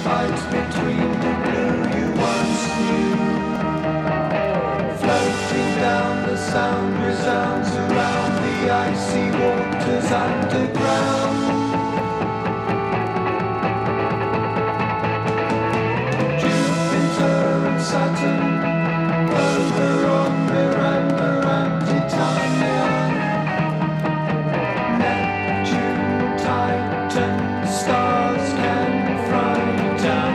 fight between the blue you once knew. Floating down, the sound resounds around the icy waters underground. Jupiter and Saturn over on Miranda and Titania. Neptune, Titan, stars can frighten.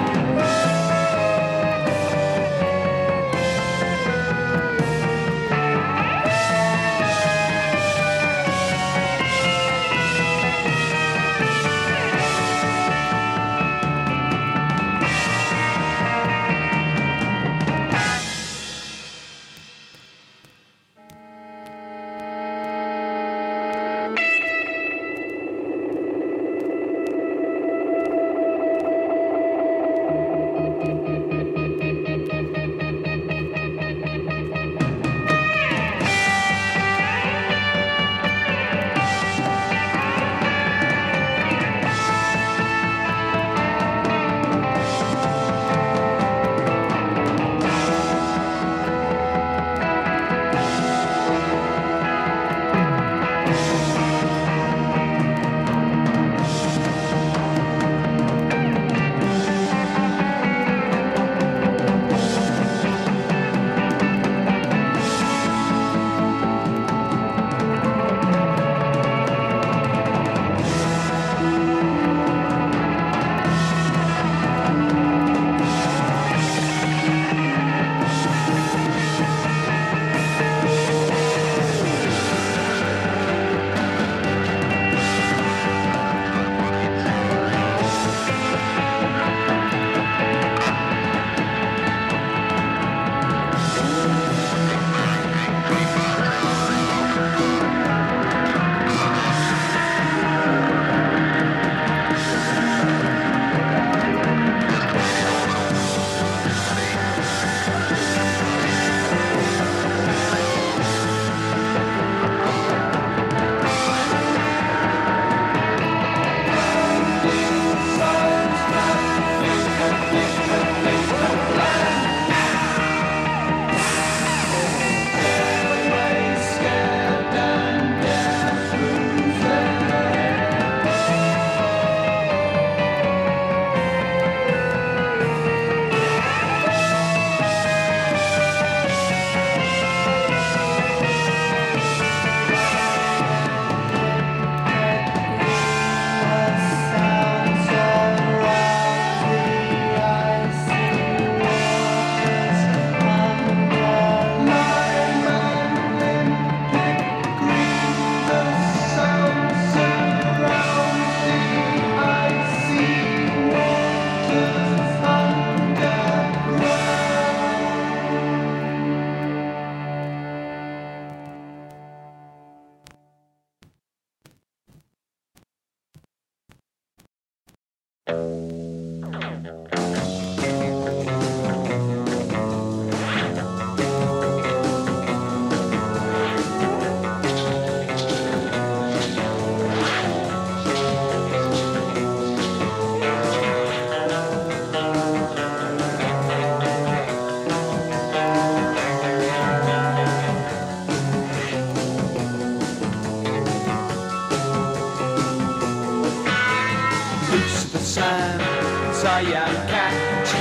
Cyan cat,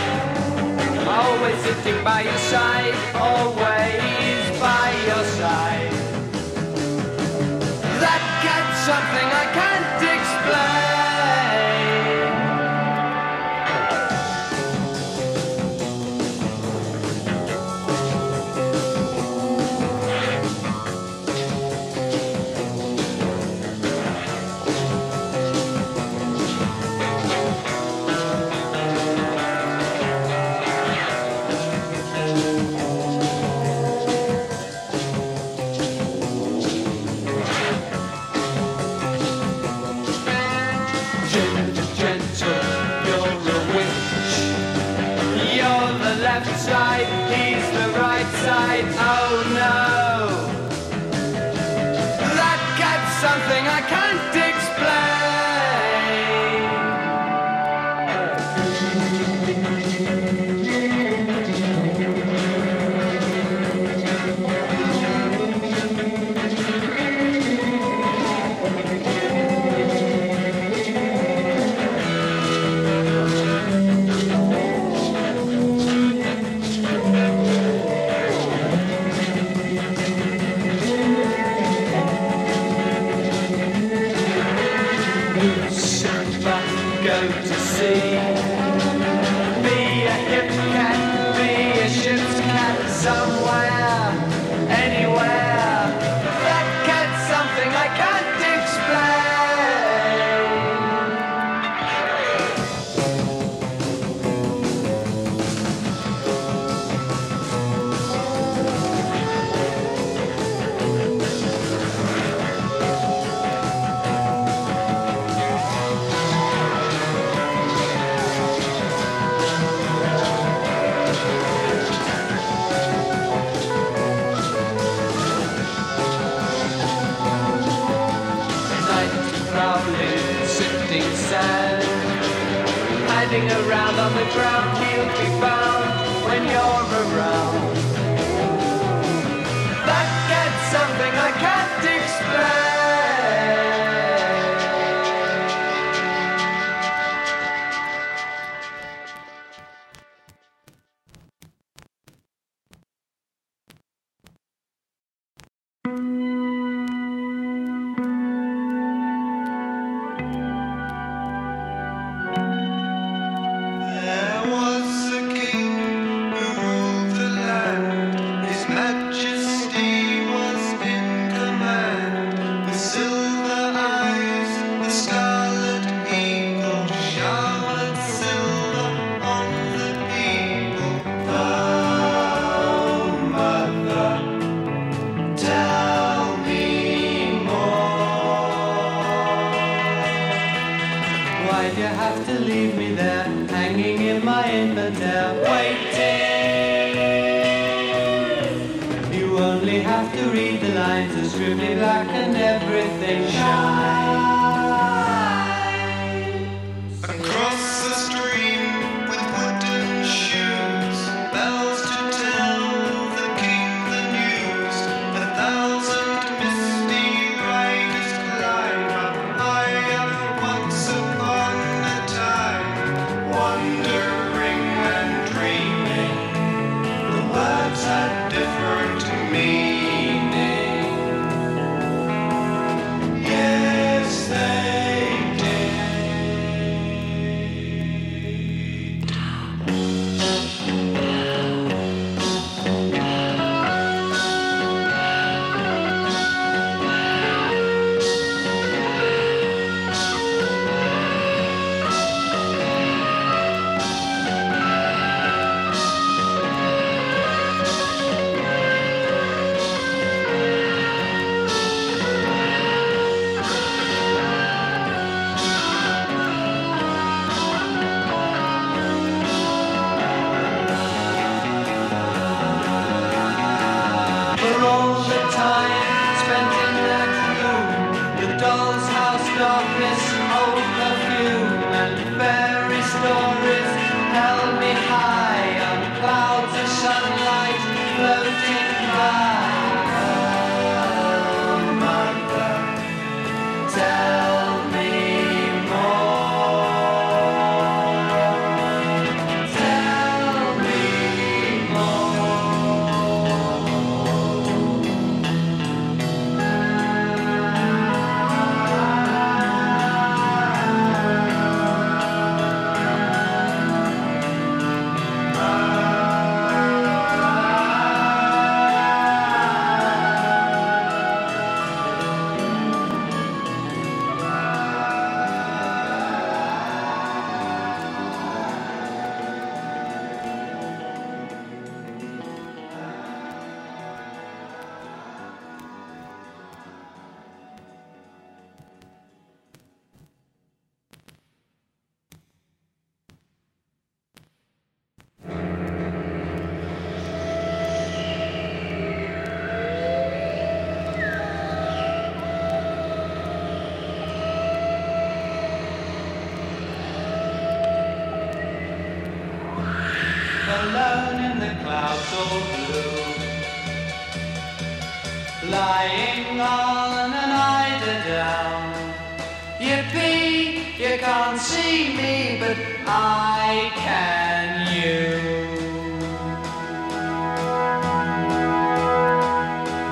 always sitting by your side, always by your side. That cat's something I can't explain. surfer, go to sea. Be a hip cat, be a ship's cat, somewhere, anywhere. That cat's something I can't explain. Hiding around on the ground, he'll be found when you're around. That gets something I can't explain. Why'd you have to leave me there, hanging in my Inverness, waiting? You only have to read the lines, it's scribbly black and everything shines. Across the stream with wooden shoes, bells to tell the king the news. 1,000 misty riders climb up higher once upon a time, wondering and dreaming. The words had different meaning. Yes, they did. For all the time spent in that room, the doll's house darkness, old perfume, and fairy stories held me high on clouds of sunlight floating by. Oh, mother, tell me more. Tell me more. Alone in the clouds all blue, lying on an eider down. Yippee, you can't see me, but I can you.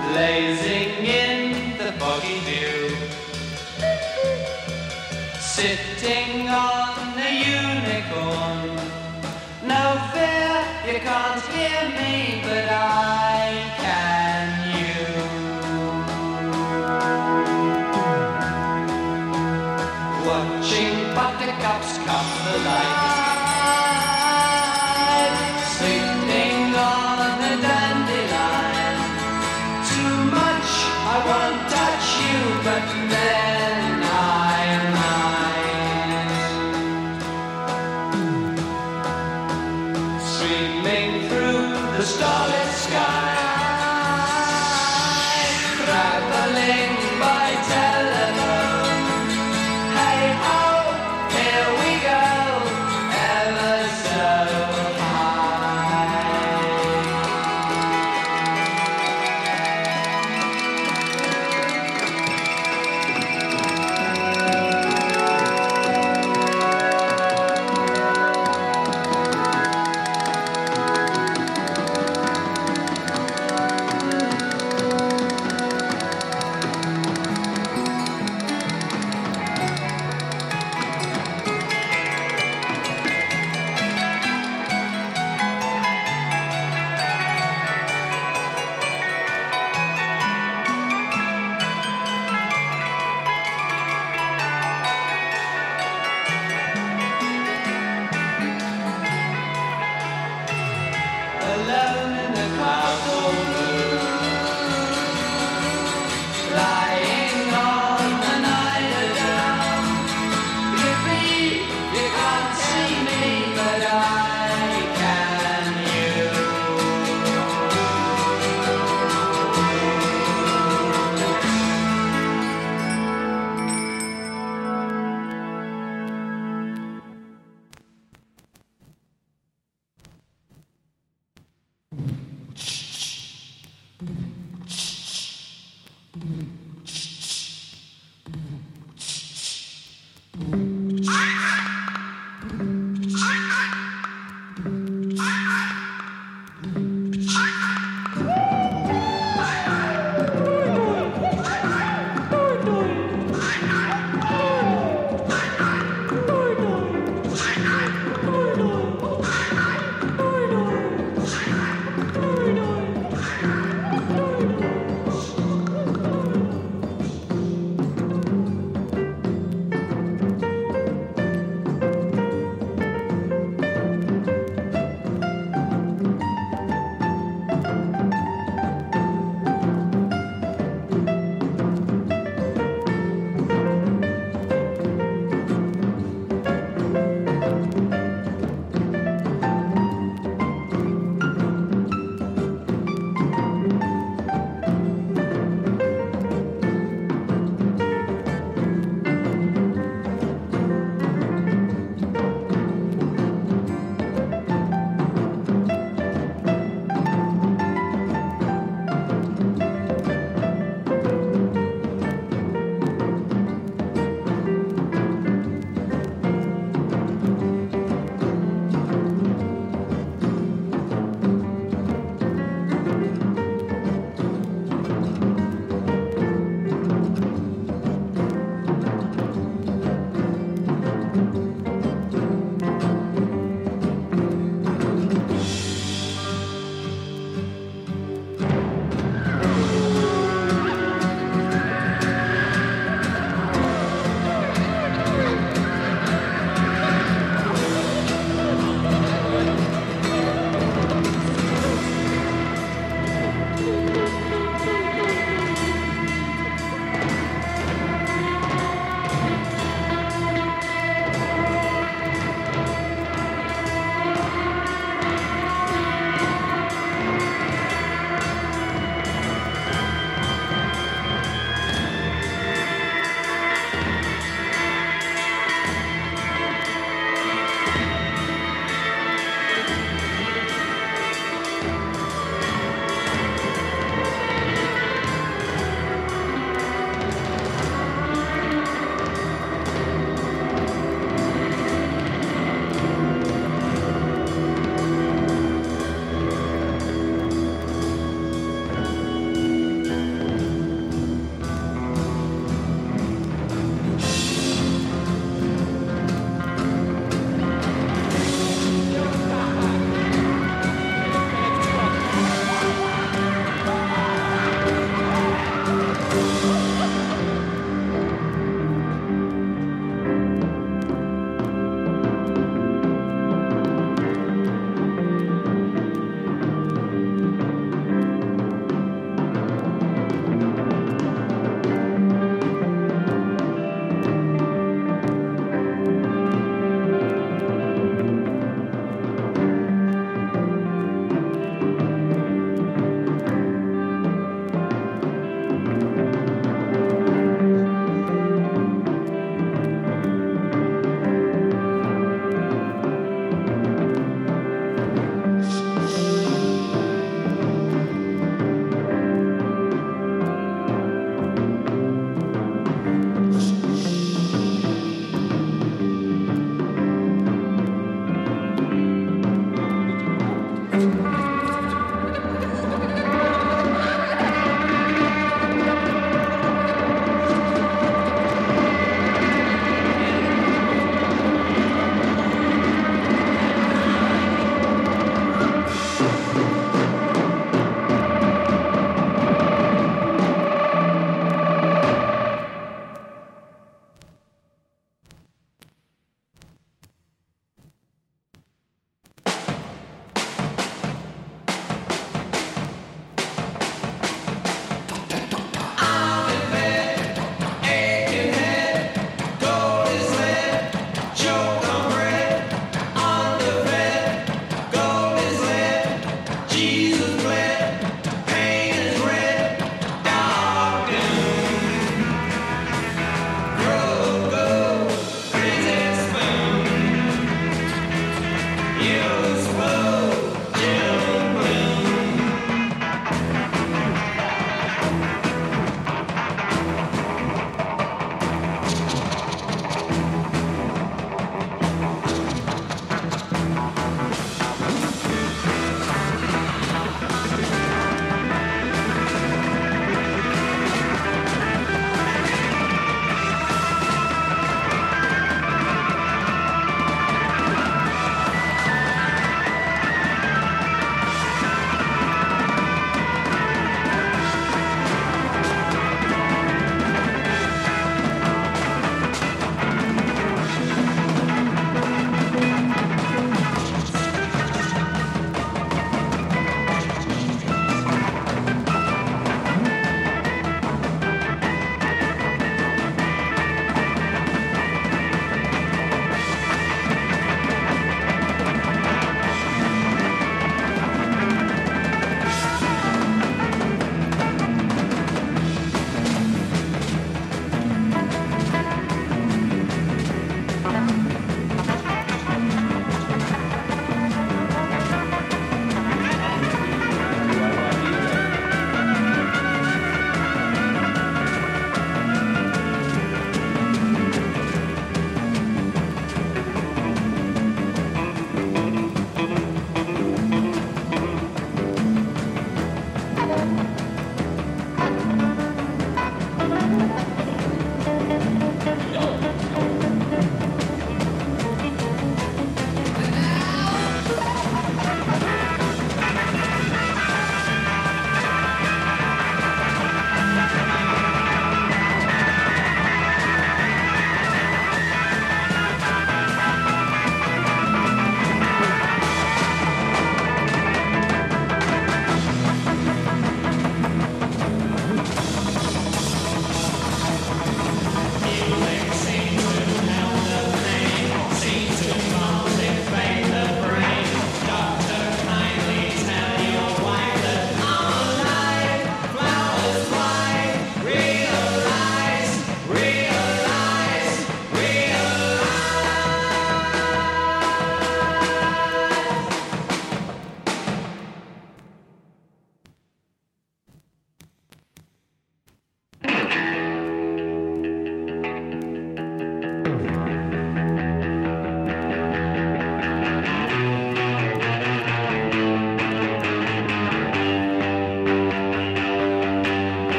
Blazing in the foggy dew, sitting on a unicorn. No fear, you can't hear me, but I can you. Watching buttercups come to light, sitting on a dandelion. Too much, I won't touch you, but then I might. Streaming through the starlit sky, traveling by telephone. Hey ho, here we go,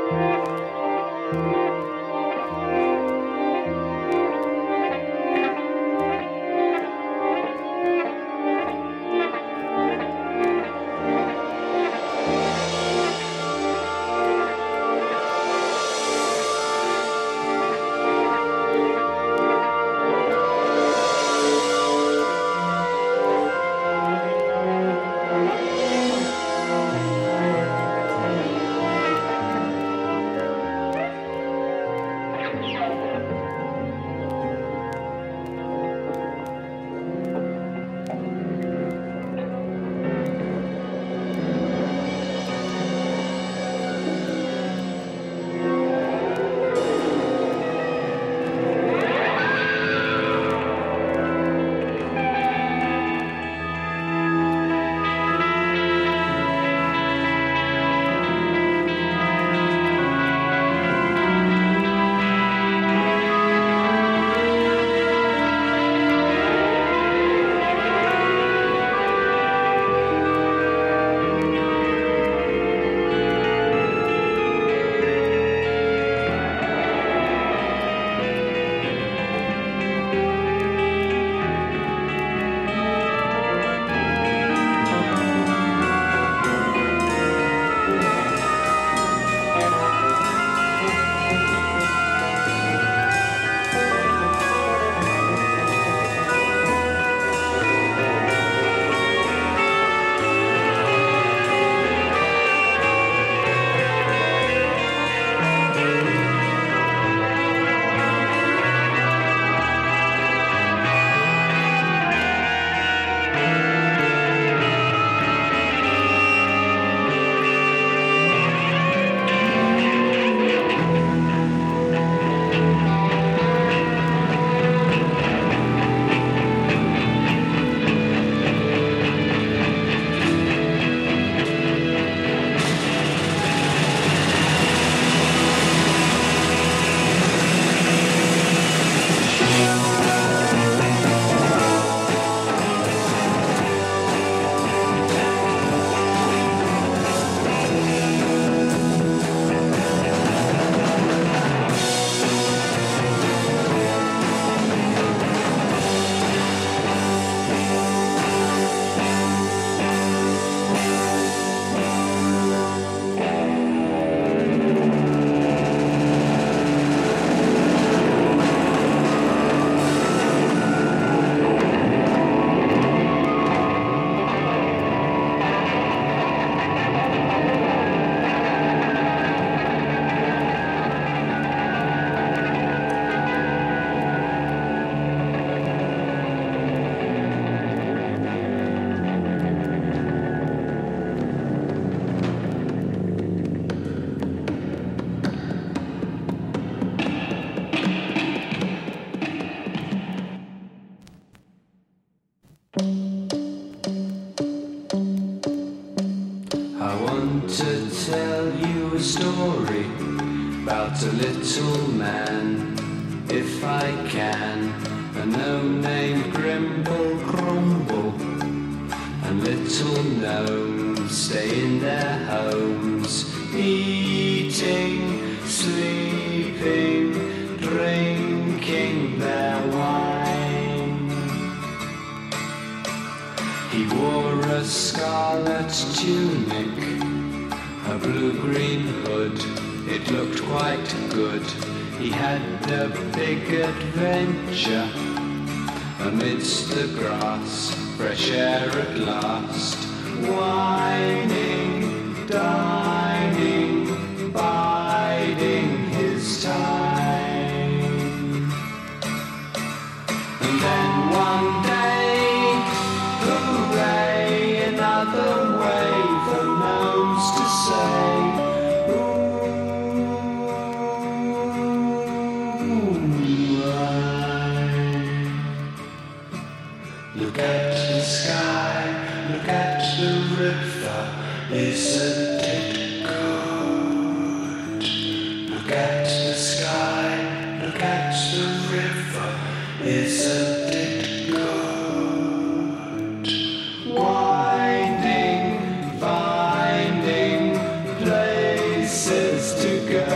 story about a little man, if I can, a gnome named Grimble Grumble, and little gnomes stay in their homes, eating, sleeping, drinking their wine. He wore a scarlet tunic, a blue-green hood, it looked quite good. He had a big adventure amidst the grass, fresh air at last, whining, dining, biding his time. And then one day, hooray, another way for gnomes to say, look at the sky, look at the river, isn't it good? Look at the sky. to go.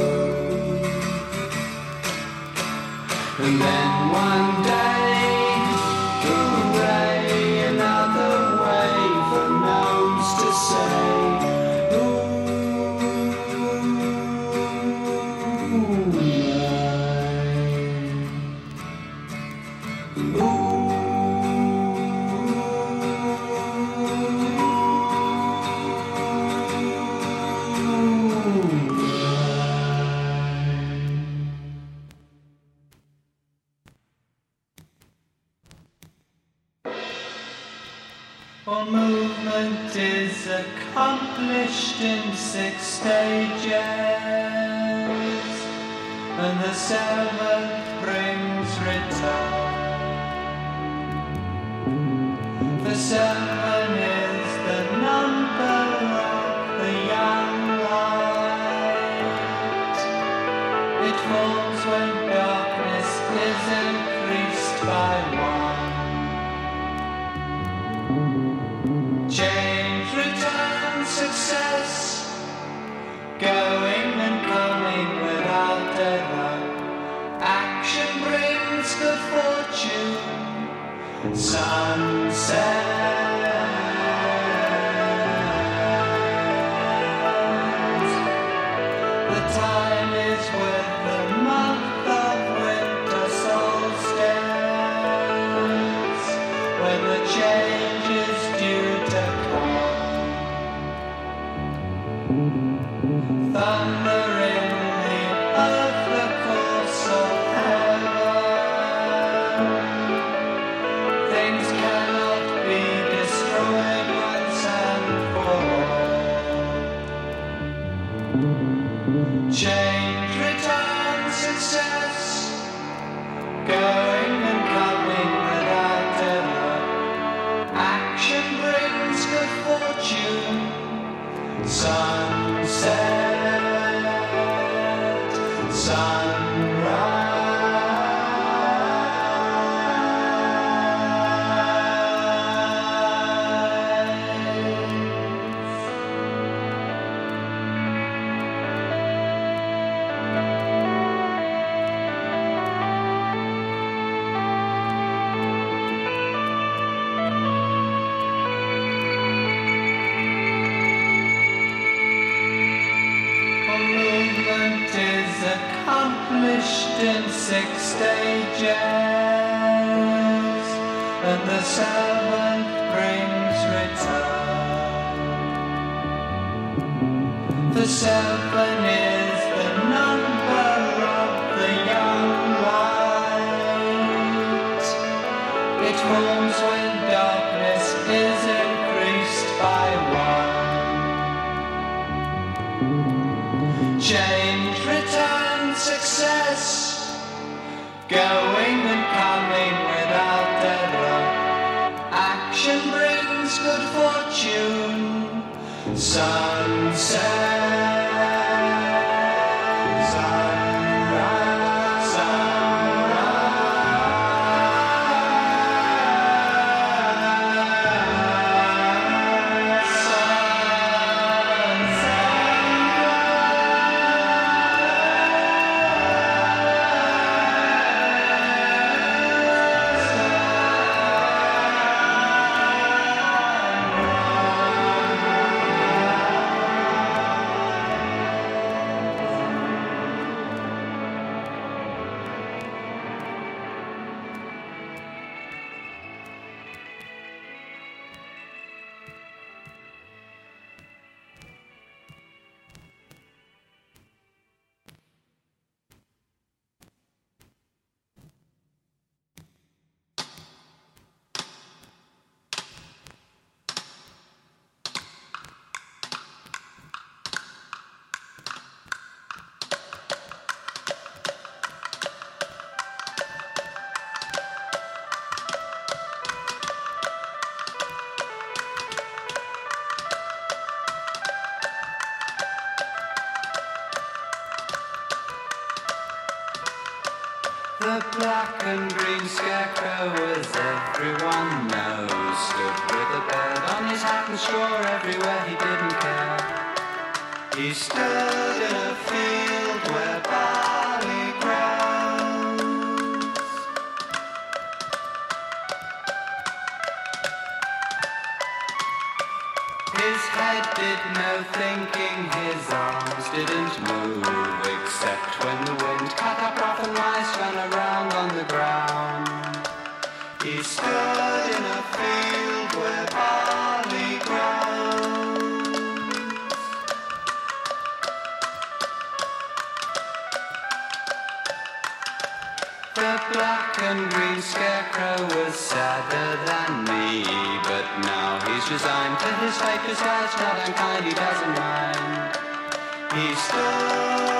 And then one day, hooray, another way for no's to say. All movement is accomplished in 6 stages, and the 7th brings return. The 7 is the number of the young light. It falls when darkness is increased by 1. Change, return, success, going and coming without error. Action brings good fortune, sunset. The time is with the month of winter solstice, when the change is due to come. Thunder in the earth, the course of heaven. Things cannot be destroyed once and for all. Change, return, success, going and coming without error. Action brings good fortune, sunset, sunrise. Movement is accomplished in 6 stages, and the 7th brings return. The 7 is the number of the young light. It forms when darkness is increased by 1. Change, return, success, going and coming without error. Action brings good fortune, sunset, sunrise, The black and green scarecrow, as everyone knows, stood with a bird on his hat and straw everywhere he didn't care. He stood in a field where barley grows. His head did no thinking, his arms didn't move, except when the wind cut up rough and mice ran around on the ground. He stood in a field where barley grows. The black and green scarecrow was sadder than me, but now he's resigned to his fate, 'cause life's not unkind, he doesn't mind. He stood